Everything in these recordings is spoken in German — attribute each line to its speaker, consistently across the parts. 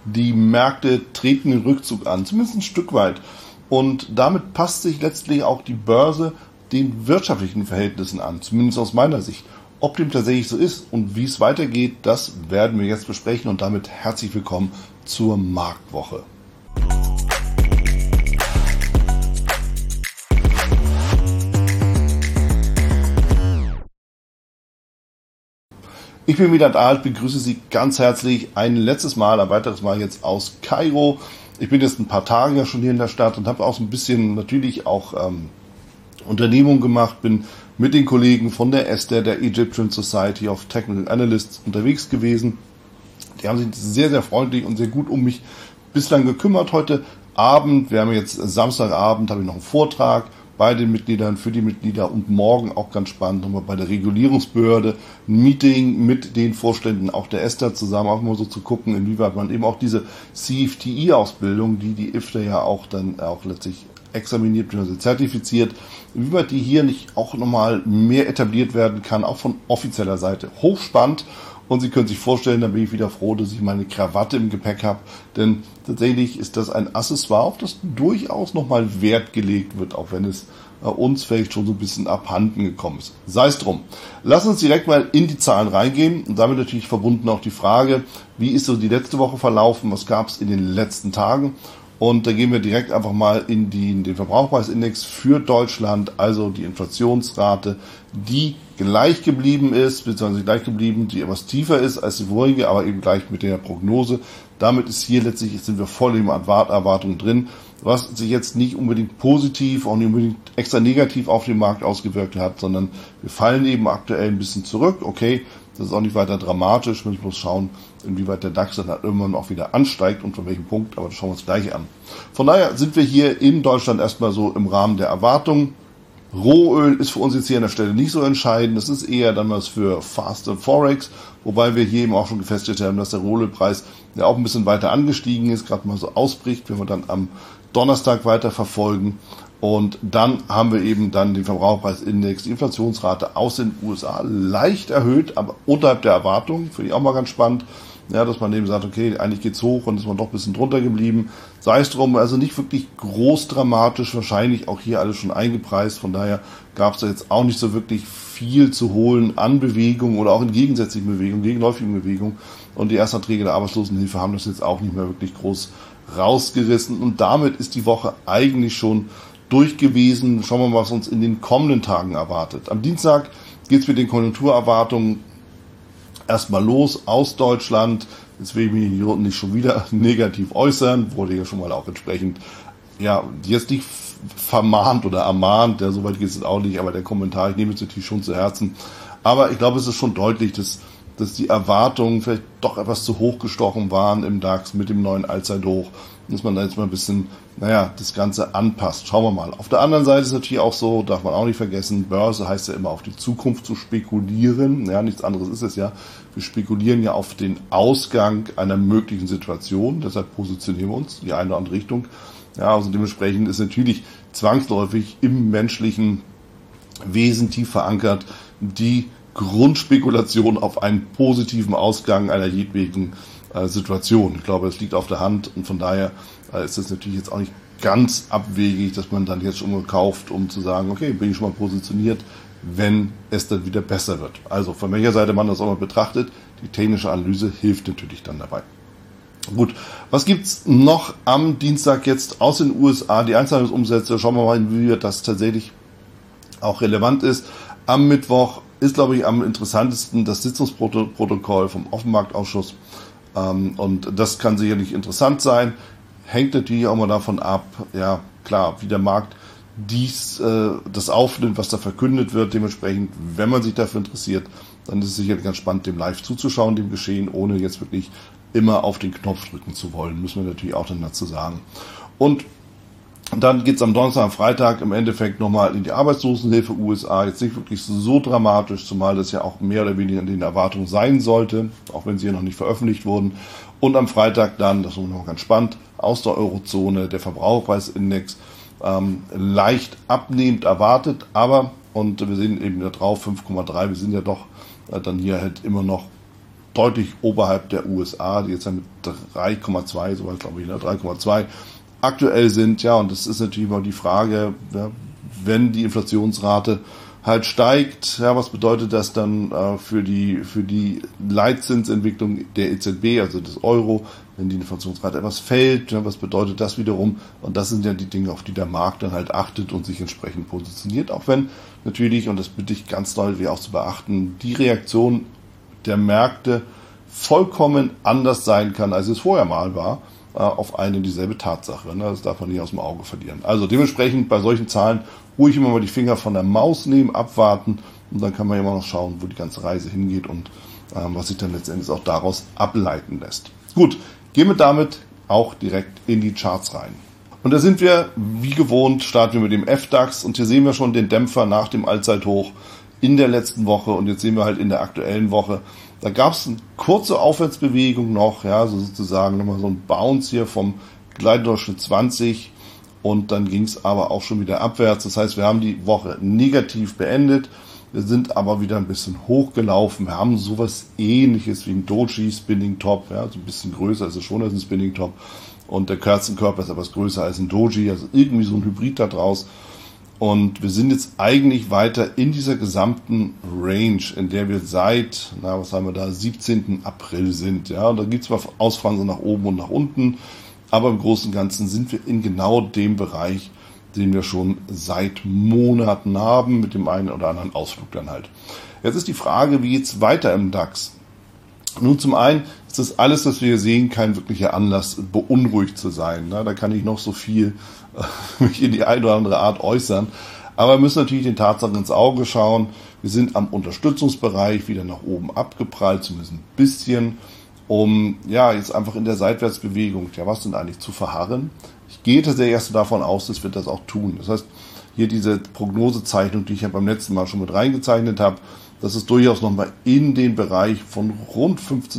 Speaker 1: Die Märkte treten den Rückzug an, zumindest ein Stück weit. Und damit passt sich letztlich auch die Börse den wirtschaftlichen Verhältnissen an, zumindest aus meiner Sicht. Ob dem tatsächlich so ist und wie es weitergeht, das werden wir jetzt besprechen und damit herzlich willkommen zur Marktwoche. Ich bin wieder da, begrüße Sie ganz herzlich ein weiteres Mal jetzt aus Kairo. Ich bin jetzt ein paar Tage ja schon hier in der Stadt und habe auch so ein bisschen natürlich auch Unternehmung gemacht, bin mit den Kollegen von der ESTER, der Egyptian Society of Technical Analysts, unterwegs gewesen. Die haben sich sehr, sehr freundlich und sehr gut um mich bislang gekümmert. Heute Abend, wir haben jetzt Samstagabend, habe ich noch einen Vortrag bei den Mitgliedern, für die Mitglieder und morgen auch ganz spannend nochmal bei der Regulierungsbehörde ein Meeting mit den Vorständen auch der ESTER zusammen, auch mal so zu gucken, inwieweit man eben auch diese CFTI-Ausbildung, die IFTA ja auch dann auch letztlich examiniert bzw. zertifiziert, inwieweit die hier nicht auch nochmal mehr etabliert werden kann, auch von offizieller Seite. Hochspannend. Und Sie können sich vorstellen, da bin ich wieder froh, dass ich meine Krawatte im Gepäck habe, denn tatsächlich ist das ein Accessoire, auf das durchaus nochmal Wert gelegt wird, auch wenn es uns vielleicht schon so ein bisschen abhanden gekommen ist. Sei es drum. Lass uns direkt mal in die Zahlen reingehen und damit natürlich verbunden auch die Frage, wie ist so die letzte Woche verlaufen, was gab es in den letzten Tagen? Und da gehen wir direkt einfach mal in den Verbraucherpreisindex für Deutschland, also die Inflationsrate, die gleich geblieben ist, beziehungsweise gleich geblieben, die etwas tiefer ist als die vorige, aber eben gleich mit der Prognose. Damit sind wir voll in Erwartungen drin, was sich jetzt nicht unbedingt positiv, auch nicht unbedingt extra negativ auf den Markt ausgewirkt hat, sondern wir fallen eben aktuell ein bisschen zurück. Okay, das ist auch nicht weiter dramatisch, man muss schauen, inwieweit der DAX dann halt irgendwann auch wieder ansteigt und von welchem Punkt, aber das schauen wir uns gleich an. Von daher sind wir hier in Deutschland erstmal so im Rahmen der Erwartungen. Rohöl ist für uns jetzt hier an der Stelle nicht so entscheidend, das ist eher dann was für Fast and Forex, wobei wir hier eben auch schon festgestellt haben, dass der Rohölpreis ja auch ein bisschen weiter angestiegen ist, gerade mal so ausbricht, wenn wir dann am Donnerstag weiter verfolgen. Und dann haben wir eben dann den Verbraucherpreisindex, die Inflationsrate aus den USA leicht erhöht, aber unterhalb der Erwartungen, finde ich auch mal ganz spannend. Ja, dass man eben sagt, okay, eigentlich geht's hoch und ist man doch ein bisschen drunter geblieben. Sei es drum, also nicht wirklich groß dramatisch, wahrscheinlich auch hier alles schon eingepreist. Von daher gab es da jetzt auch nicht so wirklich viel zu holen an Bewegung oder auch in gegensätzlichen Bewegungen, gegenläufigen Bewegungen. Und die Erstanträge der Arbeitslosenhilfe haben das jetzt auch nicht mehr wirklich groß rausgerissen. Und damit ist die Woche eigentlich schon durch gewesen. Schauen wir mal, was uns in den kommenden Tagen erwartet. Am Dienstag geht's mit den Konjunkturerwartungen erstmal los aus Deutschland. Jetzt will ich mich hier nicht schon wieder negativ äußern, wurde ja schon mal auch entsprechend, ja, jetzt nicht vermahnt oder ermahnt, ja, soweit geht es auch nicht, aber der Kommentar, ich nehme es natürlich schon zu Herzen. Aber ich glaube, es ist schon deutlich, dass die Erwartungen vielleicht doch etwas zu hoch gestochen waren im DAX mit dem neuen Allzeithoch, dass man da jetzt mal ein bisschen, das Ganze anpasst. Schauen wir mal. Auf der anderen Seite ist es natürlich auch so, darf man auch nicht vergessen, Börse heißt ja immer auf die Zukunft zu spekulieren. Ja, nichts anderes ist es ja. Wir spekulieren ja auf den Ausgang einer möglichen Situation. Deshalb positionieren wir uns in die eine oder andere Richtung. Ja, also dementsprechend ist natürlich zwangsläufig im menschlichen Wesen tief verankert die Grundspekulation auf einen positiven Ausgang einer jedwegen Situation. Ich glaube, es liegt auf der Hand und von daher ist es natürlich jetzt auch nicht ganz abwegig, dass man dann jetzt schon mal kauft, um zu sagen, okay, bin ich schon mal positioniert, wenn es dann wieder besser wird. Also von welcher Seite man das auch mal betrachtet, die technische Analyse hilft natürlich dann dabei. Gut, was gibt's noch am Dienstag jetzt aus den USA? Die Einzelhandelsumsätze, schauen wir mal, wie das tatsächlich auch relevant ist. Am Mittwoch ist, glaube ich, am interessantesten das Sitzungsprotokoll vom Offenmarktausschuss. Und das kann sicherlich interessant sein. Hängt natürlich auch mal davon ab, ja klar, wie der Markt das aufnimmt, was da verkündet wird. Dementsprechend, wenn man sich dafür interessiert, dann ist es sicherlich ganz spannend, dem live zuzuschauen, dem Geschehen, ohne jetzt wirklich immer auf den Knopf drücken zu wollen, müssen wir natürlich auch dann dazu sagen. Und dann geht's am Donnerstag, am Freitag im Endeffekt nochmal in die Arbeitslosenhilfe USA. Jetzt nicht wirklich so dramatisch, zumal das ja auch mehr oder weniger in den Erwartungen sein sollte, auch wenn sie ja noch nicht veröffentlicht wurden. Und am Freitag dann, das ist noch ganz spannend, aus der Eurozone der Verbraucherpreisindex leicht abnehmend erwartet, aber, und wir sehen eben da drauf 5,3, wir sind ja doch dann hier halt immer noch deutlich oberhalb der USA, die jetzt ja mit 3,2, soweit glaube ich, 3,2 aktuell sind. Ja, und das ist natürlich immer die Frage, ja, wenn die Inflationsrate halt steigt, ja, was bedeutet das dann für die Leitzinsentwicklung der EZB, also des Euro, wenn die Inflationsrate etwas fällt, ja, was bedeutet das wiederum? Und das sind ja die Dinge, auf die der Markt dann halt achtet und sich entsprechend positioniert, auch wenn natürlich, und das bitte ich ganz deutlich auch zu beachten, die Reaktion der Märkte vollkommen anders sein kann, als es vorher mal war, auf eine und dieselbe Tatsache. Das darf man nicht aus dem Auge verlieren. Also dementsprechend bei solchen Zahlen ruhig immer mal die Finger von der Maus nehmen, abwarten und dann kann man immer noch schauen, wo die ganze Reise hingeht und was sich dann letztendlich auch daraus ableiten lässt. Gut, gehen wir damit auch direkt in die Charts rein. Und da sind wir, wie gewohnt, starten wir mit dem FDAX und hier sehen wir schon den Dämpfer nach dem Allzeithoch in der letzten Woche und jetzt sehen wir halt in der aktuellen Woche, da gab es eine kurze Aufwärtsbewegung noch, ja, so sozusagen nochmal so ein Bounce hier vom Gleitdurchschnitt 20 und dann ging es aber auch schon wieder abwärts. Das heißt, wir haben die Woche negativ beendet, wir sind aber wieder ein bisschen hochgelaufen. Wir haben sowas ähnliches wie ein Doji Spinning Top, ja, so ein bisschen größer ist es schon als ein Spinning Top und der Kerzenkörper ist etwas größer als ein Doji, also irgendwie so ein Hybrid da draus. Und wir sind jetzt eigentlich weiter in dieser gesamten Range, in der wir seit, 17. April sind. Ja, und da gibt es zwar Ausfransen nach oben und nach unten, aber im Großen und Ganzen sind wir in genau dem Bereich, den wir schon seit Monaten haben, mit dem einen oder anderen Ausflug dann halt. Jetzt ist die Frage, wie geht's weiter im DAX? Nun, zum einen ist das alles, was wir hier sehen, kein wirklicher Anlass, beunruhigt zu sein. Da kann ich noch so viel mich in die eine oder andere Art äußern. Aber wir müssen natürlich den Tatsachen ins Auge schauen. Wir sind am Unterstützungsbereich wieder nach oben abgeprallt, zumindest ein bisschen, um ja jetzt einfach in der Seitwärtsbewegung, ja was denn eigentlich, zu verharren. Ich gehe tatsächlich erst davon aus, dass wir das auch tun. Das heißt, hier diese Prognosezeichnung, die ich ja beim letzten Mal schon mit reingezeichnet habe, dass es durchaus nochmal in den Bereich von rund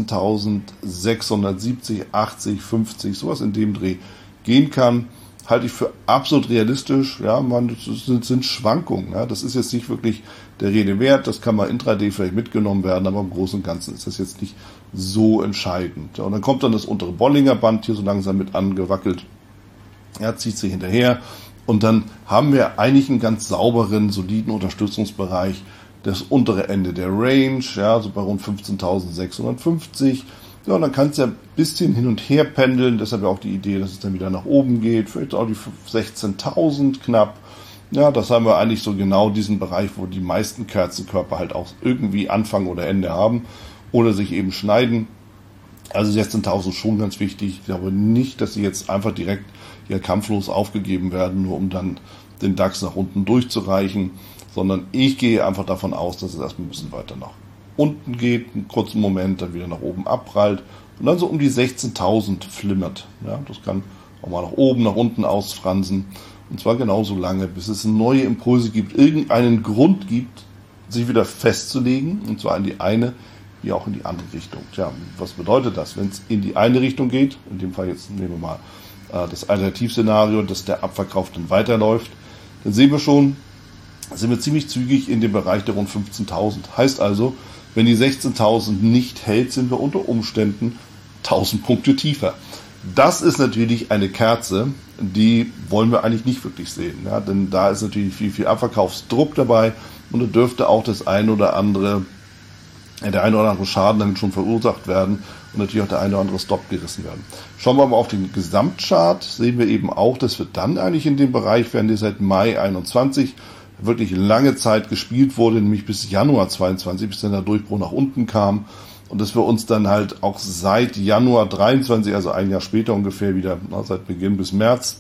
Speaker 1: 15.670, 80, 50, sowas in dem Dreh gehen kann, halte ich für absolut realistisch. Ja, das sind Schwankungen. Ja, das ist jetzt nicht wirklich der Rede wert. Das kann mal intraday vielleicht mitgenommen werden, aber im Großen und Ganzen ist das jetzt nicht so entscheidend. Ja, und dann kommt dann das untere Bollinger Band hier so langsam mit angewackelt. Ja, zieht sich hinterher. Und dann haben wir eigentlich einen ganz sauberen, soliden Unterstützungsbereich. Das untere Ende der Range, ja, so bei rund 15.650. Ja, und dann kann es ja ein bisschen hin und her pendeln, deshalb ja auch die Idee, dass es dann wieder nach oben geht, vielleicht auch die 16.000 knapp. Ja, das haben wir eigentlich so genau diesen Bereich, wo die meisten Kerzenkörper halt auch irgendwie Anfang oder Ende haben oder sich eben schneiden. Also 16.000 schon ganz wichtig. Ich glaube nicht, dass sie jetzt einfach direkt hier kampflos aufgegeben werden, nur um dann den DAX nach unten durchzureichen, sondern ich gehe einfach davon aus, dass es erstmal ein bisschen weiter nach unten geht, einen kurzen Moment, dann wieder nach oben abprallt und dann so um die 16.000 flimmert. Ja, das kann auch mal nach oben, nach unten ausfransen und zwar genauso lange, bis es neue Impulse gibt, irgendeinen Grund gibt, sich wieder festzulegen und zwar in die eine wie auch in die andere Richtung. Tja, was bedeutet das? Wenn es in die eine Richtung geht, in dem Fall jetzt nehmen wir mal das Alternativszenario, dass der Abverkauf dann weiterläuft, dann sehen wir schon, sind wir ziemlich zügig in dem Bereich der rund 15.000. Heißt also, wenn die 16.000 nicht hält, sind wir unter Umständen 1.000 Punkte tiefer. Das ist natürlich eine Kerze, die wollen wir eigentlich nicht wirklich sehen. Ja, denn da ist natürlich viel Abverkaufsdruck dabei und da dürfte auch der ein oder andere Schaden damit schon verursacht werden und natürlich auch der eine oder andere Stop gerissen werden. Schauen wir aber auf den Gesamtchart, sehen wir eben auch, dass wir dann eigentlich in dem Bereich wären, der seit Mai 21 wirklich lange Zeit gespielt wurde, nämlich bis Januar 22, bis dann der Durchbruch nach unten kam und dass wir uns dann halt auch seit Januar 23, also ein Jahr später ungefähr wieder, seit Beginn bis März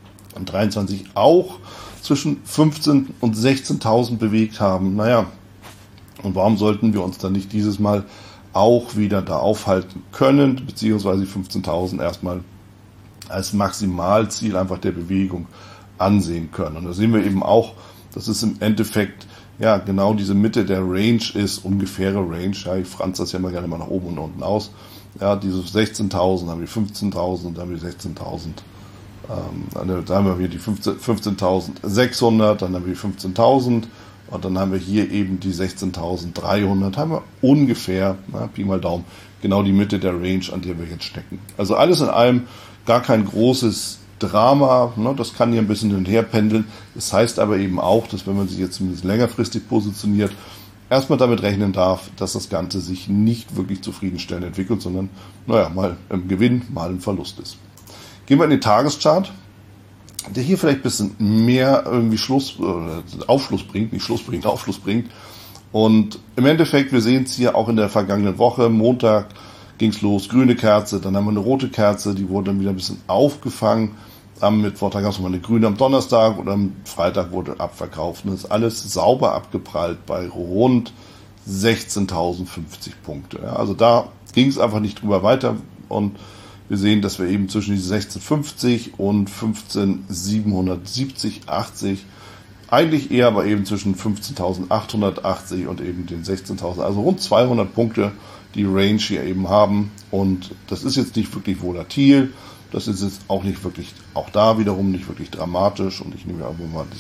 Speaker 1: 23 auch zwischen 15.000 und 16.000 bewegt haben. Naja, und warum sollten wir uns dann nicht dieses Mal auch wieder da aufhalten können, beziehungsweise 15.000 erstmal als Maximalziel einfach der Bewegung ansehen können. Und da sehen wir eben auch, dass es im Endeffekt ja genau diese Mitte der Range ist, ungefähre Range. Ja, ich franze das ja immer gerne mal nach oben und unten aus. Ja, diese 16.000, dann haben wir 15.000, dann haben wir 16.000. Dann haben wir hier die 15.600, dann haben wir 15.000 Und dann haben wir hier eben die 16.300, haben wir ungefähr, Pi mal Daumen, genau die Mitte der Range, an der wir jetzt stecken. Also alles in allem gar kein großes Drama, das kann hier ein bisschen hin und her pendeln. Das heißt aber eben auch, dass wenn man sich jetzt zumindest längerfristig positioniert, erstmal damit rechnen darf, dass das Ganze sich nicht wirklich zufriedenstellend entwickelt, sondern, mal im Gewinn, mal im Verlust ist. Gehen wir in den Tageschart, der hier vielleicht ein bisschen mehr irgendwie Aufschluss bringt. Und im Endeffekt, wir sehen es hier auch in der vergangenen Woche, Montag ging es los, grüne Kerze, dann haben wir eine rote Kerze, die wurde dann wieder ein bisschen aufgefangen. Am Mittwoch, da gab es mal eine grüne am Donnerstag und am Freitag wurde abverkauft. Und das ist alles sauber abgeprallt bei rund 16.050 Punkte. Ja, also da ging es einfach nicht drüber weiter und wir sehen, dass wir eben zwischen diese 16,50 und 15.770, 80, eigentlich eher aber eben zwischen 15.880 und eben den 16.000, also rund 200 Punkte die Range hier eben haben. Und das ist jetzt nicht wirklich volatil, das ist jetzt auch nicht wirklich, auch da wiederum nicht wirklich dramatisch. Und ich nehme einfach mal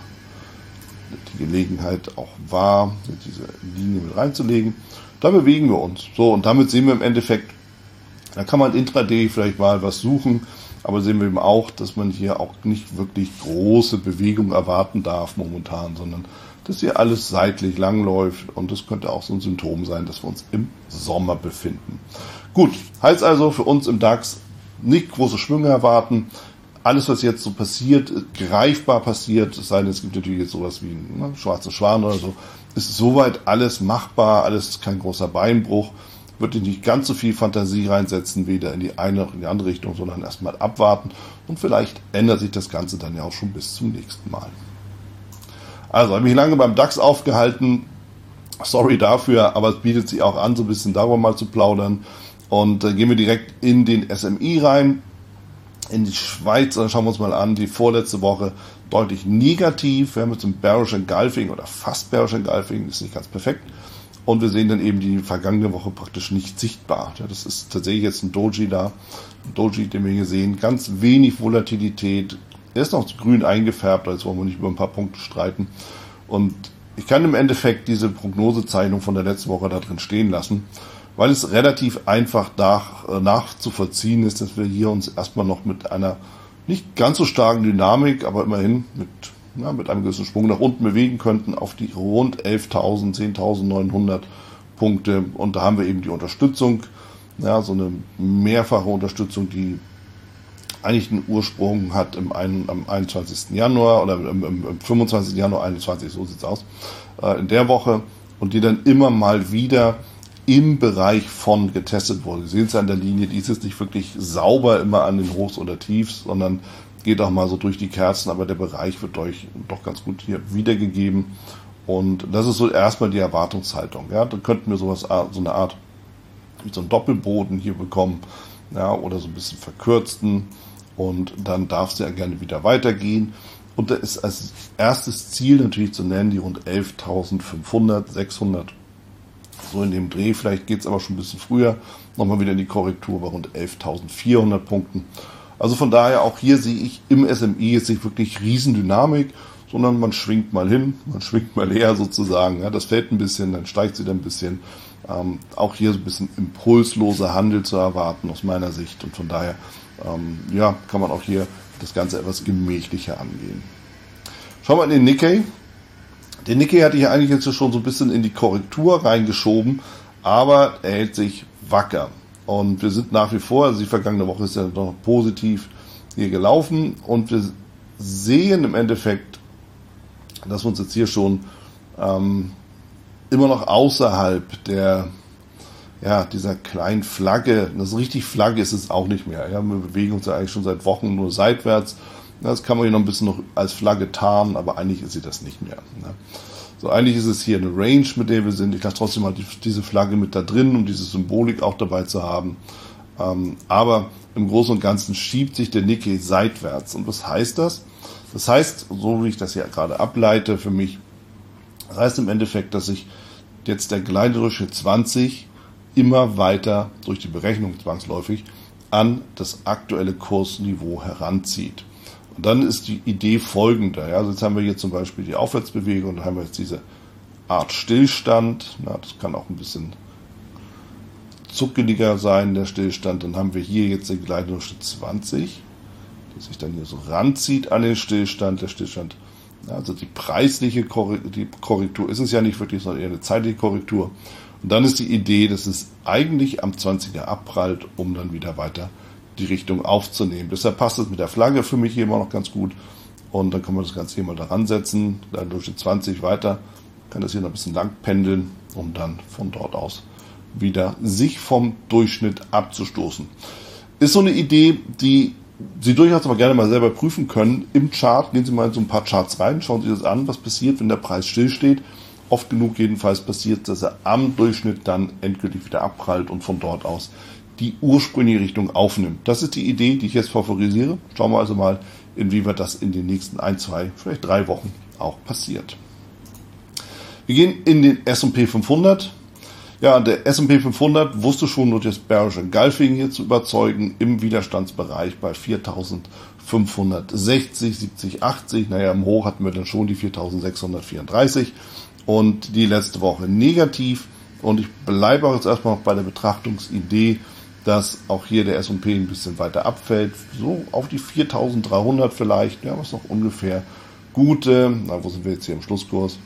Speaker 1: die Gelegenheit auch wahr, diese Linie mit reinzulegen. Da bewegen wir uns. So, und damit sehen wir im Endeffekt, da kann man intraday vielleicht mal was suchen, aber sehen wir eben auch, dass man hier auch nicht wirklich große Bewegung erwarten darf momentan, sondern dass hier alles seitlich lang läuft und das könnte auch so ein Symptom sein, dass wir uns im Sommer befinden. Gut, heißt also für uns im DAX nicht große Schwünge erwarten. Alles, was jetzt so passiert, greifbar passiert, es sei denn, es gibt natürlich jetzt sowas wie einen schwarzen Schwan oder so, ist soweit alles machbar, alles kein großer Beinbruch. Würde nicht ganz so viel Fantasie reinsetzen, weder in die eine noch in die andere Richtung, sondern erstmal abwarten und vielleicht ändert sich das Ganze dann ja auch schon bis zum nächsten Mal. Also, habe mich lange beim DAX aufgehalten, sorry dafür, aber es bietet sich auch an, so ein bisschen darüber mal zu plaudern und gehen wir direkt in den SMI rein, in die Schweiz, dann schauen wir uns mal an, die vorletzte Woche deutlich negativ, wir haben jetzt ein Bearish Engulfing oder fast Bearish Engulfing, ist nicht ganz perfekt. Und wir sehen dann eben die vergangene Woche praktisch nicht sichtbar. Ja, das ist tatsächlich jetzt ein Doji da. Ein Doji, den wir hier sehen. Ganz wenig Volatilität. Der ist noch grün eingefärbt, also wollen wir nicht über ein paar Punkte streiten. Und ich kann im Endeffekt diese Prognosezeichnung von der letzten Woche da drin stehen lassen, weil es relativ einfach nachzuvollziehen ist, dass wir hier uns erstmal noch mit einer nicht ganz so starken Dynamik, aber immerhin mit einem gewissen Sprung nach unten bewegen könnten auf die rund 11.000, 10.900 Punkte. Und da haben wir eben die Unterstützung, so eine mehrfache Unterstützung, die eigentlich einen Ursprung hat am 21. Januar oder im 25. Januar 21, so sieht's aus, in der Woche und die dann immer mal wieder im Bereich von getestet wurde. Sie sehen es an der Linie, die ist jetzt nicht wirklich sauber immer an den Hochs oder Tiefs, sondern geht auch mal so durch die Kerzen, aber der Bereich wird euch doch ganz gut hier wiedergegeben. Und das ist so erstmal die Erwartungshaltung. Ja, dann könnten wir so eine Art wie so einen Doppelboden hier bekommen, oder so ein bisschen verkürzten. Und dann darf es ja gerne wieder weitergehen. Und da ist als erstes Ziel natürlich zu nennen die rund 11.500, 600. So in dem Dreh, vielleicht geht es aber schon ein bisschen früher, nochmal wieder in die Korrektur bei rund 11.400 Punkten. Also von daher auch hier sehe ich im SMI jetzt nicht wirklich Riesendynamik, sondern man schwingt mal hin, man schwingt mal her sozusagen. Ja, das fällt ein bisschen, dann steigt sie dann ein bisschen. Auch hier so ein bisschen impulsloser Handel zu erwarten aus meiner Sicht. Und von daher kann man auch hier das Ganze etwas gemächlicher angehen. Schauen wir in den Nikkei. Den Nikkei hatte ich eigentlich jetzt schon so ein bisschen in die Korrektur reingeschoben, aber er hält sich wacker. Und wir sind nach wie vor, also die vergangene Woche ist ja noch positiv hier gelaufen und wir sehen im Endeffekt, dass wir uns jetzt hier schon immer noch außerhalb dieser kleinen Flagge, das richtig Flagge ist es auch nicht mehr. Ja, wir bewegen uns ja eigentlich schon seit Wochen nur seitwärts. Das kann man hier noch ein bisschen noch als Flagge tarnen, aber eigentlich ist sie das nicht mehr. Ne? So, eigentlich ist es hier eine Range, mit der wir sind. Ich lasse trotzdem mal diese Flagge mit da drin, um diese Symbolik auch dabei zu haben. Aber im Großen und Ganzen schiebt sich der Nikkei seitwärts. Und was heißt das? Das heißt, so wie ich das hier gerade ableite für mich, das heißt im Endeffekt, dass sich jetzt der gleitendurchschnitt 20 immer weiter durch die Berechnung zwangsläufig an das aktuelle Kursniveau heranzieht. Und dann ist die Idee folgende. Ja, also jetzt haben wir hier zum Beispiel die Aufwärtsbewegung, dann haben wir jetzt diese Art Stillstand. Ja, das kann auch ein bisschen zuckeliger sein, der Stillstand. Dann haben wir hier jetzt den Gleitdurchschnitt 20, der sich dann hier so ranzieht an den Stillstand. Der Stillstand, ja, also die preisliche Korrektur ist es ja nicht wirklich, sondern eher eine zeitliche Korrektur. Und dann ist die Idee, dass es eigentlich am 20er abprallt, um dann wieder weiter die Richtung aufzunehmen. Deshalb passt es mit der Flagge für mich hier immer noch ganz gut. Und dann kann man das Ganze hier mal daran setzen, dann durch die 20 weiter, kann das hier noch ein bisschen lang pendeln, um dann von dort aus wieder sich vom Durchschnitt abzustoßen. Ist so eine Idee, die Sie durchaus aber gerne mal selber prüfen können. Im Chart, gehen Sie mal in so ein paar Charts rein, schauen Sie das an, was passiert, wenn der Preis stillsteht. Oft genug jedenfalls passiert, dass er am Durchschnitt dann endgültig wieder abprallt und von dort aus die ursprüngliche Richtung aufnimmt. Das ist die Idee, die ich jetzt favorisiere. Schauen wir also mal, inwieweit das in den nächsten 1, 2, vielleicht 3 Wochen auch passiert. Wir gehen in den S&P 500. Ja, der S&P 500 wusste schon durch das Bearish Engulfing hier zu überzeugen im Widerstandsbereich bei 4.560, 70, 80. Naja, im Hoch hatten wir dann schon die 4.634 und die letzte Woche negativ. Und ich bleibe auch jetzt erstmal noch bei der Betrachtungsidee, dass auch hier der S&P ein bisschen weiter abfällt, so auf die 4.300 vielleicht, ja, was noch ungefähr gute, na, wo sind wir jetzt hier im Schlusskurs,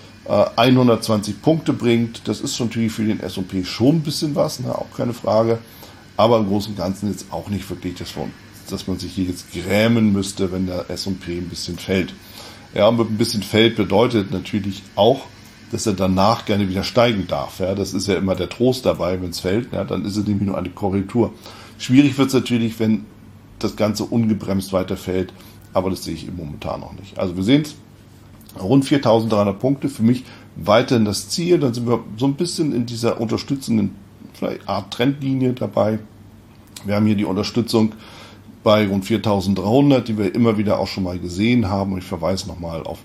Speaker 1: 120 Punkte bringt. Das ist natürlich für den S&P schon ein bisschen was, ne, auch keine Frage, aber im Großen und Ganzen jetzt auch nicht wirklich, dass man sich hier jetzt grämen müsste, wenn der S&P ein bisschen fällt. Ja, und mit ein bisschen fällt bedeutet natürlich auch, dass er danach gerne wieder steigen darf. Ja, das ist ja immer der Trost dabei, wenn es fällt, ja, dann ist es nämlich nur eine Korrektur. Schwierig wird es natürlich, wenn das Ganze ungebremst weiterfällt, aber das sehe ich momentan noch nicht. Also wir sehen es, rund 4.300 Punkte, für mich weiterhin das Ziel. Dann sind wir so ein bisschen in dieser unterstützenden vielleicht Art Trendlinie dabei. Wir haben hier die Unterstützung bei rund 4.300, die wir immer wieder auch schon mal gesehen haben. Und ich verweise nochmal auf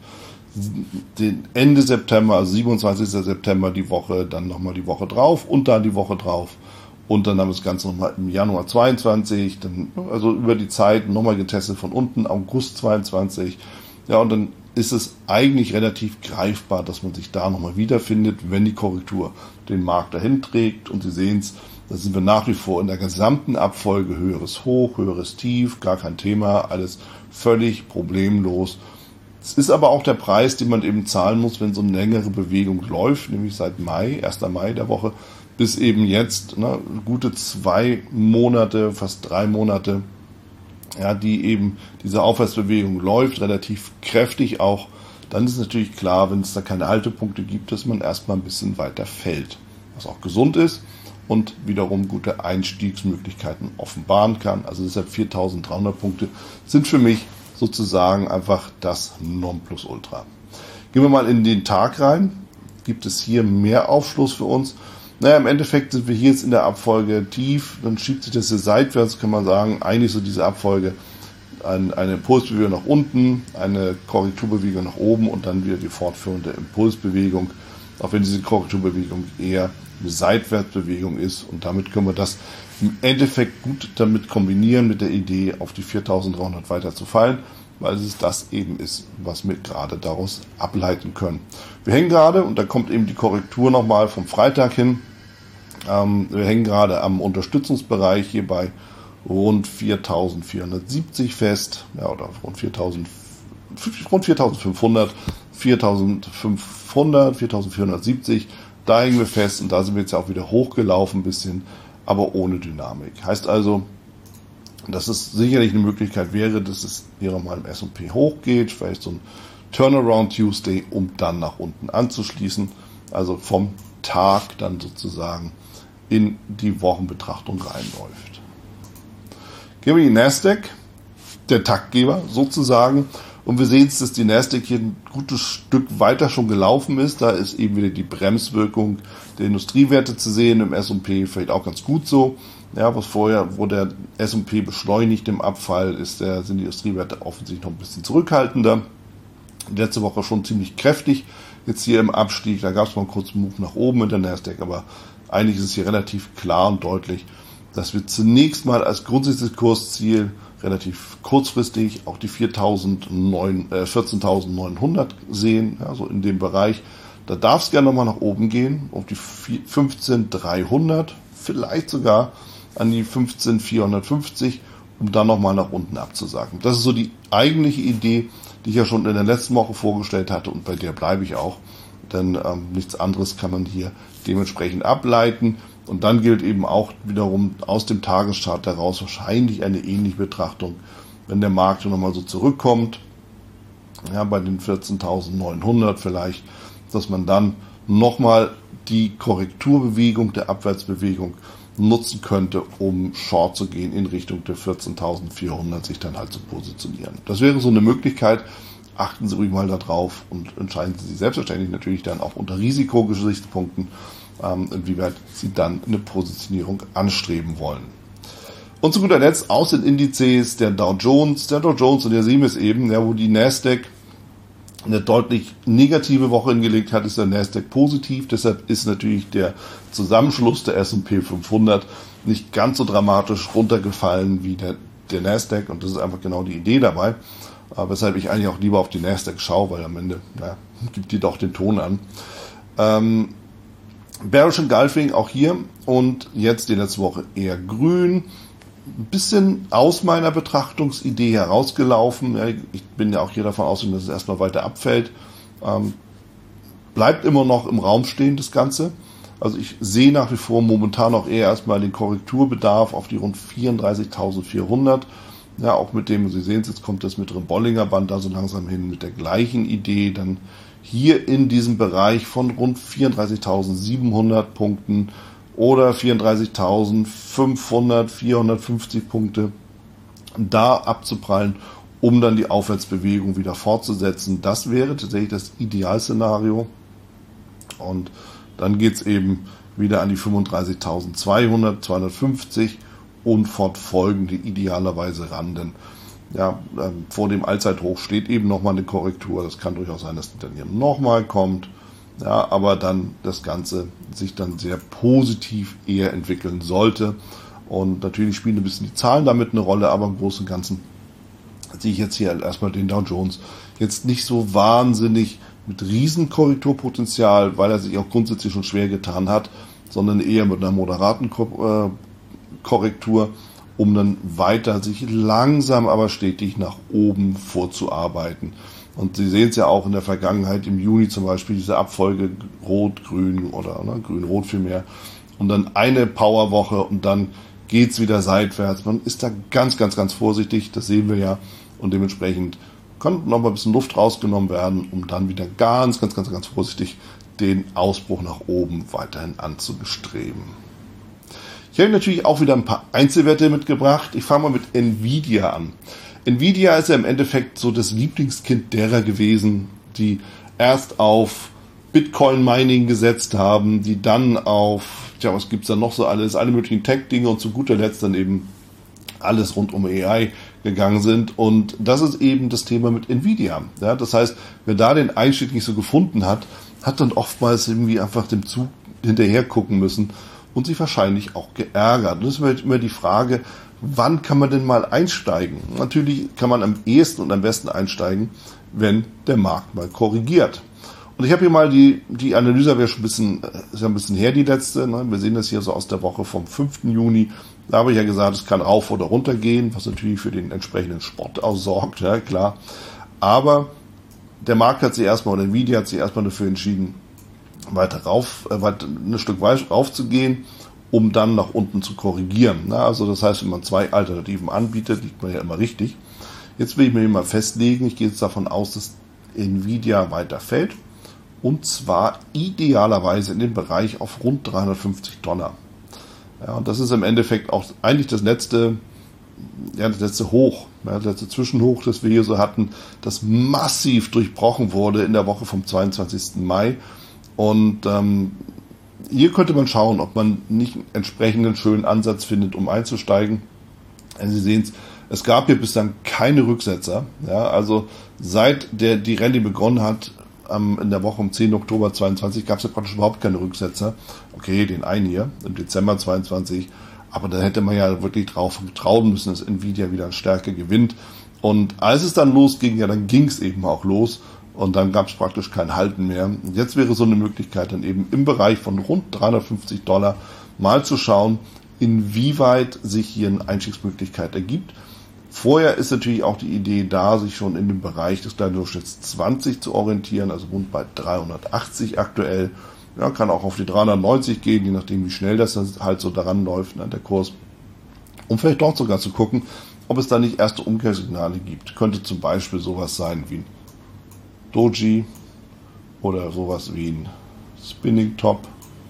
Speaker 1: den Ende September, also 27. September die Woche, dann nochmal die Woche drauf und dann die Woche drauf. Und dann haben wir das Ganze nochmal im Januar 22, dann also über die Zeit nochmal getestet von unten, August 22. Ja, und dann ist es eigentlich relativ greifbar, dass man sich da nochmal wiederfindet, wenn die Korrektur den Markt dahin trägt. Und Sie sehen es, da sind wir nach wie vor in der gesamten Abfolge höheres Hoch, höheres Tief, gar kein Thema, alles völlig problemlos. Es ist aber auch der Preis, den man eben zahlen muss, wenn so eine längere Bewegung läuft, nämlich seit Mai, 1. Mai der Woche, bis eben jetzt, ne, gute 2 Monate, fast 3 Monate, ja, die eben diese Aufwärtsbewegung läuft, relativ kräftig auch, dann ist natürlich klar, wenn es da keine Haltepunkte gibt, dass man erstmal ein bisschen weiter fällt, was auch gesund ist und wiederum gute Einstiegsmöglichkeiten offenbaren kann. Also deshalb 4.300 Punkte sind für mich sozusagen einfach das Nonplusultra. Gehen wir mal in den Tag rein. Gibt es hier mehr Aufschluss für uns? Naja, im Endeffekt sind wir hier jetzt in der Abfolge tief, dann schiebt sich das hier seitwärts, kann man sagen, eigentlich so diese Abfolge, eine Impulsbewegung nach unten, eine Korrekturbewegung nach oben und dann wieder die fortführende Impulsbewegung, auch wenn diese Korrekturbewegung eher eine Seitwärtsbewegung ist und damit können wir das im Endeffekt gut damit kombinieren mit der Idee, auf die 4.300 weiter zu fallen, weil es das eben ist, was wir gerade daraus ableiten können. Wir hängen gerade, und da kommt eben die Korrektur nochmal vom Freitag hin, wir hängen gerade am Unterstützungsbereich hier bei rund 4.470 fest, ja, oder rund 4.500, 4.470, da hängen wir fest und da sind wir jetzt auch wieder hochgelaufen ein bisschen, aber ohne Dynamik. Heißt also, dass es sicherlich eine Möglichkeit wäre, dass es hier nochmal im S&P hochgeht, vielleicht so ein Turnaround Tuesday, um dann nach unten anzuschließen, also vom Tag dann sozusagen in die Wochenbetrachtung reinläuft. Gehen wir in die Nasdaq, der Taktgeber sozusagen, und wir sehen es, dass die Nasdaq hier ein gutes Stück weiter schon gelaufen ist. Da ist eben wieder die Bremswirkung der Industriewerte zu sehen, im S&P vielleicht auch ganz gut so. Ja, was vorher, wo der S&P beschleunigt im Abfall, sind die Industriewerte offensichtlich noch ein bisschen zurückhaltender. Letzte Woche schon ziemlich kräftig, jetzt hier im Abstieg, da gab es mal einen kurzen Move nach oben in der Nasdaq, aber eigentlich ist es hier relativ klar und deutlich, dass wir zunächst mal als grundsätzliches Kursziel relativ kurzfristig auch die 14.900 sehen, ja, so in dem Bereich. Da darf es gerne nochmal nach oben gehen, auf die 15.300, vielleicht sogar an die 15.450, um dann nochmal nach unten abzusagen. Das ist so die eigentliche Idee, die ich ja schon in der letzten Woche vorgestellt hatte, und bei der bleibe ich auch, denn nichts anderes kann man hier dementsprechend ableiten. Und dann gilt eben auch wiederum aus dem Tageschart heraus wahrscheinlich eine ähnliche Betrachtung, wenn der Markt nochmal so zurückkommt, ja, bei den 14.900 vielleicht, dass man dann nochmal die Korrekturbewegung der Abwärtsbewegung nutzen könnte, um Short zu gehen in Richtung der 14.400, sich dann halt zu positionieren. Das wäre so eine Möglichkeit. Achten Sie ruhig mal da drauf und entscheiden Sie sich selbstverständlich natürlich dann auch unter Risikogesichtspunkten, inwieweit Sie dann eine Positionierung anstreben wollen. Und zu guter Letzt aus den Indizes der Dow Jones, und hier sehen wir es eben, ja, wo die Nasdaq eine deutlich negative Woche hingelegt hat, ist der Nasdaq positiv. Deshalb ist natürlich der Zusammenschluss der S&P 500 nicht ganz so dramatisch runtergefallen wie der Nasdaq. Und das ist einfach genau die Idee dabei, weshalb ich eigentlich auch lieber auf die Nasdaq schaue, weil am Ende gibt die doch den Ton an. Bearish Engulfing auch hier und jetzt die letzte Woche eher grün. Ein bisschen aus meiner Betrachtungsidee herausgelaufen. Ja, ich bin ja auch hier davon ausgegangen, dass es erstmal weiter abfällt. Bleibt immer noch im Raum stehen, das Ganze. Also ich sehe nach wie vor momentan auch eher erstmal den Korrekturbedarf auf die rund 34.400. Ja, auch mit dem, Sie sehen es, jetzt kommt das mittlere Bollinger Band da so langsam hin mit der gleichen Idee. Dann hier in diesem Bereich von rund 34.700 Punkten oder 34.500, 450 Punkte da abzuprallen, um dann die Aufwärtsbewegung wieder fortzusetzen. Das wäre tatsächlich das Idealszenario. Und dann geht es eben wieder an die 35.200, 250 und fortfolgende idealerweise ran. Denn ja, vor dem Allzeithoch steht eben nochmal eine Korrektur. Das kann durchaus sein, dass die dann hier nochmal kommt. Ja, aber dann das Ganze sich dann sehr positiv eher entwickeln sollte. Und natürlich spielen ein bisschen die Zahlen damit eine Rolle, aber im Großen und Ganzen sehe ich jetzt hier erstmal den Dow Jones jetzt nicht so wahnsinnig mit Riesenkorrekturpotenzial, weil er sich auch grundsätzlich schon schwer getan hat, sondern eher mit einer moderaten Korrektur, um dann weiter sich langsam aber stetig nach oben vorzuarbeiten. Und Sie sehen es ja auch in der Vergangenheit, im Juni zum Beispiel, diese Abfolge Rot-Grün oder Grün-Rot vielmehr. Und dann eine Powerwoche und dann geht's wieder seitwärts. Man ist da ganz, ganz, ganz vorsichtig, das sehen wir ja. Und dementsprechend kann noch mal ein bisschen Luft rausgenommen werden, um dann wieder ganz, ganz, ganz, ganz vorsichtig den Ausbruch nach oben weiterhin anzustreben. Ich habe natürlich auch wieder ein paar Einzelwerte mitgebracht. Ich fange mal mit Nvidia an. Nvidia ist ja im Endeffekt so das Lieblingskind derer gewesen, die erst auf Bitcoin-Mining gesetzt haben, die dann auf, was gibt's da noch so alles, alle möglichen Tech-Dinge und zu guter Letzt dann eben alles rund um AI gegangen sind. Und das ist eben das Thema mit Nvidia. Ja, das heißt, wer da den Einstieg nicht so gefunden hat, hat dann oftmals irgendwie einfach dem Zug hinterher gucken müssen und sich wahrscheinlich auch geärgert. Und das ist immer die Frage, wann kann man denn mal einsteigen? Natürlich kann man am ehesten und am besten einsteigen, wenn der Markt mal korrigiert. Und ich habe hier mal die Analyse, ist ja ein bisschen her, die letzte. Ne? Wir sehen das hier so aus der Woche vom 5. Juni. Da habe ich ja gesagt, es kann rauf oder runter gehen, was natürlich für den entsprechenden Spott aussorgt, ja klar. Aber der Markt hat sich erstmal, oder Nvidia hat sich erstmal dafür entschieden, weiter ein Stück weit rauf zu gehen, um dann nach unten zu korrigieren. Na, also das heißt, wenn man zwei Alternativen anbietet, liegt man ja immer richtig. Jetzt will ich mir mal festlegen, ich gehe jetzt davon aus, dass Nvidia weiter fällt. Und zwar idealerweise in dem Bereich auf rund $350. Ja, und das ist im Endeffekt auch eigentlich das letzte Hoch, das letzte Zwischenhoch, das wir hier so hatten, das massiv durchbrochen wurde in der Woche vom 22. Mai. Und hier könnte man schauen, ob man nicht einen entsprechenden schönen Ansatz findet, um einzusteigen. Sie sehen es gab hier bislang keine Rücksetzer. Ja, also seit die Rallye begonnen hat, in der Woche um 10. Oktober 22 gab es ja praktisch überhaupt keine Rücksetzer. Okay, den einen hier im Dezember 22, Aber da hätte man ja wirklich drauf vertrauen müssen, dass Nvidia wieder an Stärke gewinnt. Und als es dann losging, ja, dann ging es eben auch los. Und dann gab es praktisch kein Halten mehr. Und jetzt wäre so eine Möglichkeit, dann eben im Bereich von rund $350 mal zu schauen, inwieweit sich hier eine Einstiegsmöglichkeit ergibt. Vorher ist natürlich auch die Idee da, sich schon in dem Bereich des kleinen Durchschnitts 20 zu orientieren, also rund bei 380 aktuell. Ja, kann auch auf die 390 gehen, je nachdem wie schnell das halt so daran läuft, ne, der Kurs. Um vielleicht dort sogar zu gucken, ob es da nicht erste Umkehrsignale gibt. Könnte zum Beispiel sowas sein wie ein Doji oder sowas wie ein Spinning Top.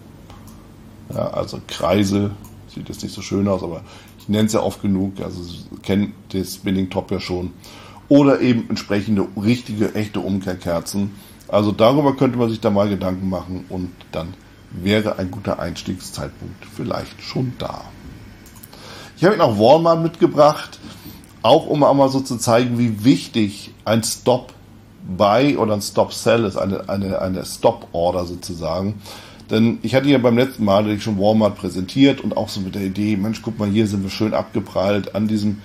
Speaker 1: Ja, also Kreise, sieht jetzt nicht so schön aus, aber ich nenne es ja oft genug, also Sie kennen den Spinning Top ja schon. Oder eben entsprechende richtige, echte Umkehrkerzen. Also darüber könnte man sich da mal Gedanken machen und dann wäre ein guter Einstiegszeitpunkt vielleicht schon da. Ich habe Ihnen auch Walmart mitgebracht, auch um einmal so zu zeigen, wie wichtig ein Stop-Buy oder ein Stop-Sell ist, eine Stop-Order sozusagen. Denn ich hatte ja beim letzten Mal schon Walmart präsentiert und auch so mit der Idee, Mensch, guck mal, hier sind wir schön abgeprallt an diesem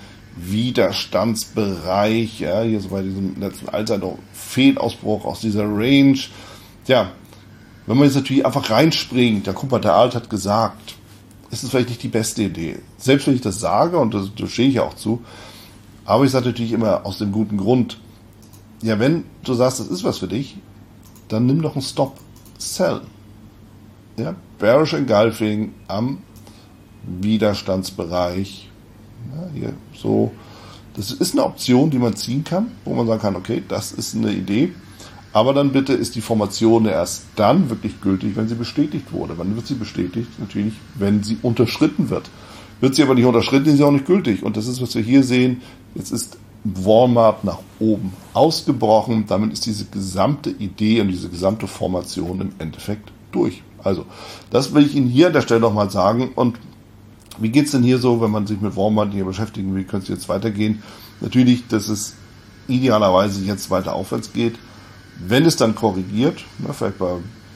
Speaker 1: Widerstandsbereich, ja, hier so bei diesem letzten Fehlausbruch aus dieser Range. Tja, wenn man jetzt natürlich einfach reinspringt, ja, guck mal, der Alt hat gesagt, ist es vielleicht nicht die beste Idee. Selbst wenn ich das sage, und das stehe ich ja auch zu, aber ich sage natürlich immer aus dem guten Grund, ja, wenn du sagst, das ist was für dich, dann nimm doch einen Stop-Sell. Ja, Bearish Engulfing am Widerstandsbereich. Ja, hier so. Das ist eine Option, die man ziehen kann, wo man sagen kann, okay, das ist eine Idee. Aber dann bitte ist die Formation erst dann wirklich gültig, wenn sie bestätigt wurde. Wann wird sie bestätigt? Natürlich, wenn sie unterschritten wird. Wird sie aber nicht unterschritten, ist sie auch nicht gültig. Und das ist, was wir hier sehen. Jetzt ist Walmart nach oben ausgebrochen. Damit ist diese gesamte Idee und diese gesamte Formation im Endeffekt durch. Also, das will ich Ihnen hier an der Stelle nochmal sagen. Und wie geht's denn hier so, wenn man sich mit Walmart hier beschäftigen will, könnte es jetzt weitergehen? Natürlich, dass es idealerweise jetzt weiter aufwärts geht. Wenn es dann korrigiert, vielleicht bei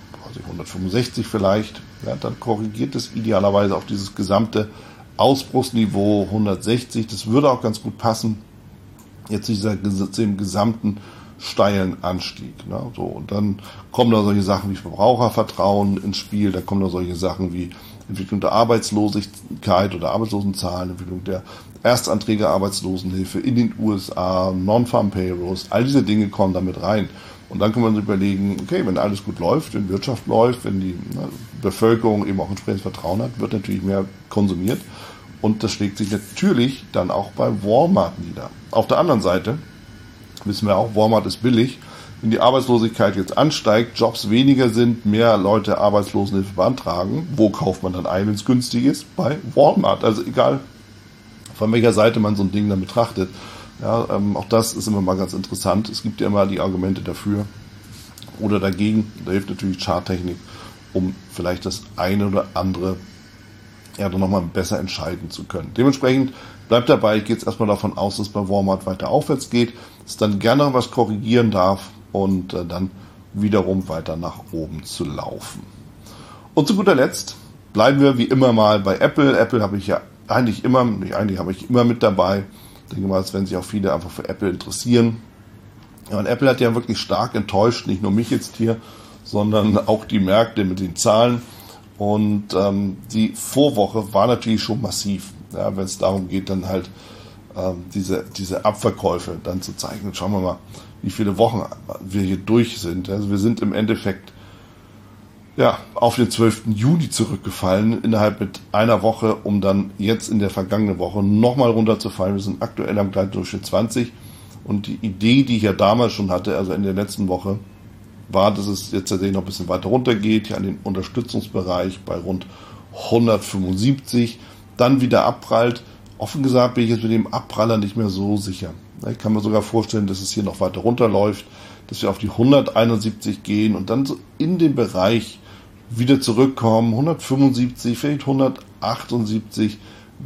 Speaker 1: 165 vielleicht, ja, dann korrigiert es idealerweise auf dieses gesamte Ausbruchsniveau 160. Das würde auch ganz gut passen, jetzt dem gesamten steilen Anstieg. Ne? So, und dann kommen da solche Sachen wie Verbrauchervertrauen ins Spiel, da kommen da solche Sachen wie Entwicklung der Arbeitslosigkeit oder Arbeitslosenzahlen, Entwicklung der Erstanträge Arbeitslosenhilfe in den USA, Non-Farm Payrolls, all diese Dinge kommen damit rein. Und dann kann man sich überlegen, okay, wenn alles gut läuft, wenn Wirtschaft läuft, wenn die Bevölkerung eben auch entsprechendes Vertrauen hat, wird natürlich mehr konsumiert. Und das schlägt sich natürlich dann auch bei Walmart nieder. Auf der anderen Seite wissen wir auch, Walmart ist billig. Wenn die Arbeitslosigkeit jetzt ansteigt, Jobs weniger sind, mehr Leute Arbeitslosenhilfe beantragen, wo kauft man dann ein, wenn es günstig ist? Bei Walmart. Also egal, von welcher Seite man so ein Ding dann betrachtet. Ja, auch das ist immer mal ganz interessant. Es gibt ja immer die Argumente dafür oder dagegen. Da hilft natürlich Charttechnik, um vielleicht das eine oder andere ja dann nochmal besser entscheiden zu können. Dementsprechend bleibt dabei, ich gehe jetzt erstmal davon aus, dass bei Walmart weiter aufwärts geht, dass dann gerne was korrigieren darf und dann wiederum weiter nach oben zu laufen. Und zu guter Letzt bleiben wir wie immer mal bei Apple. Apple habe ich ja habe ich immer mit dabei. Ich denke mal, es werden sich auch viele einfach für Apple interessieren. Ja, und Apple hat ja wirklich stark enttäuscht, nicht nur mich jetzt hier, sondern auch die Märkte mit den Zahlen. Und die Vorwoche war natürlich schon massiv, ja, wenn es darum geht, dann halt diese Abverkäufe dann zu zeigen. Jetzt schauen wir mal, wie viele Wochen wir hier durch sind. Also wir sind im Endeffekt ja auf den 12. Juni zurückgefallen, innerhalb mit einer Woche, um dann jetzt in der vergangenen Woche nochmal runterzufallen. Wir sind aktuell am Gleitdurchschnitt 20. Und die Idee, die ich ja damals schon hatte, also in der letzten Woche, war, dass es jetzt tatsächlich noch ein bisschen weiter runter geht, hier an den Unterstützungsbereich bei rund 175, dann wieder abprallt. Offen gesagt bin ich jetzt mit dem Abpraller nicht mehr so sicher. Ich kann mir sogar vorstellen, dass es hier noch weiter runterläuft, dass wir auf die 171 gehen und dann so in den Bereich wieder zurückkommen, 175, vielleicht 178,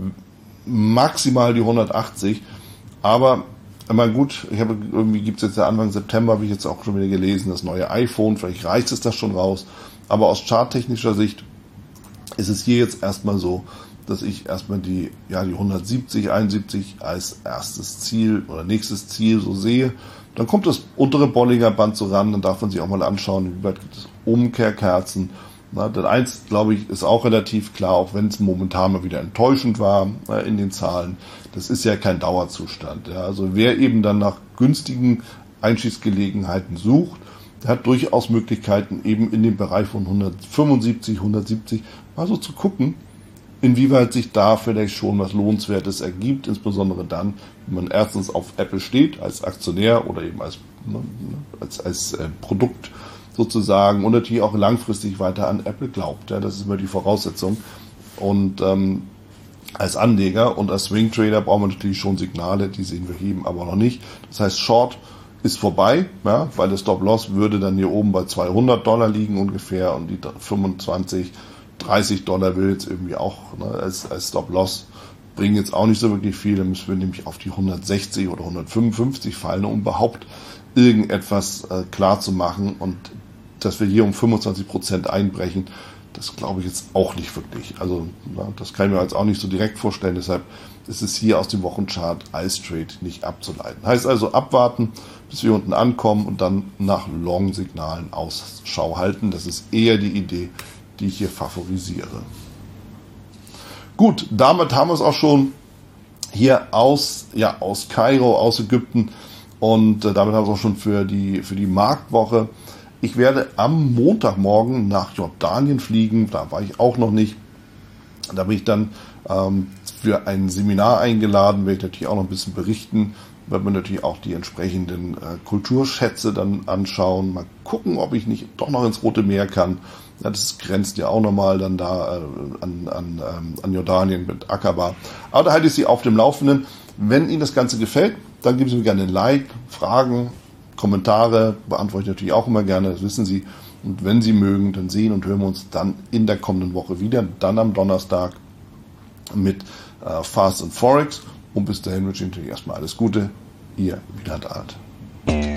Speaker 1: maximal die 180, aber immer gut, gibt es jetzt ja Anfang September, habe ich jetzt auch schon wieder gelesen, das neue iPhone, vielleicht reicht es das schon raus, aber aus charttechnischer Sicht ist es hier jetzt erstmal so, dass ich erstmal die 170, 71 als erstes Ziel oder nächstes Ziel so sehe. Dann kommt das untere Bollinger Band so ran, dann darf man sich auch mal anschauen, wie weit gibt es Umkehrkerzen. Denn eins, glaube ich, ist auch relativ klar, auch wenn es momentan mal wieder enttäuschend war in den Zahlen, das ist ja kein Dauerzustand. Ja. Also wer eben dann nach günstigen Einstiegsgelegenheiten sucht, der hat durchaus Möglichkeiten, eben in dem Bereich von 175, 170 mal so zu gucken, inwieweit sich da vielleicht schon was Lohnenswertes ergibt, insbesondere dann, wenn man erstens auf Apple steht, als Aktionär oder eben als Produkt sozusagen und natürlich auch langfristig weiter an Apple glaubt. Ja, das ist immer die Voraussetzung. Und als Anleger und als Swing Trader brauchen wir natürlich schon Signale, die sehen wir hier eben aber noch nicht. Das heißt, Short ist vorbei, ja, weil der Stop-Loss würde dann hier oben bei $200 liegen ungefähr und die 25, $30 will jetzt irgendwie auch als Stop-Loss bringen jetzt auch nicht so wirklich viel. Da müssen wir nämlich auf die 160 oder 155 fallen, um überhaupt irgendetwas klar zu machen. Und dass wir hier um 25% einbrechen, das glaube ich jetzt auch nicht wirklich. Also das kann ich mir jetzt auch nicht so direkt vorstellen. Deshalb ist es hier aus dem Wochenchart als Trade nicht abzuleiten. Heißt also abwarten, bis wir unten ankommen und dann nach Long-Signalen Ausschau halten. Das ist eher die Idee, die ich hier favorisiere. Gut, damit haben wir es auch schon hier aus Kairo, aus Ägypten und damit haben wir es auch schon für die Marktwoche. Ich werde am Montagmorgen nach Jordanien fliegen, da war ich auch noch nicht. Da bin ich dann für ein Seminar eingeladen, werde ich natürlich auch noch ein bisschen berichten, wird man natürlich auch die entsprechenden Kulturschätze dann anschauen, mal gucken, ob ich nicht doch noch ins Rote Meer kann. Ja, das grenzt ja auch nochmal dann da an Jordanien mit Aqaba. Aber da halte ich Sie auf dem Laufenden. Wenn Ihnen das Ganze gefällt, dann geben Sie mir gerne ein Like, Fragen, Kommentare, beantworte ich natürlich auch immer gerne, das wissen Sie. Und wenn Sie mögen, dann sehen und hören wir uns dann in der kommenden Woche wieder, dann am Donnerstag mit Fast and Forex. Und bis dahin wünsche ich natürlich erstmal alles Gute. Ihr Wieland Art.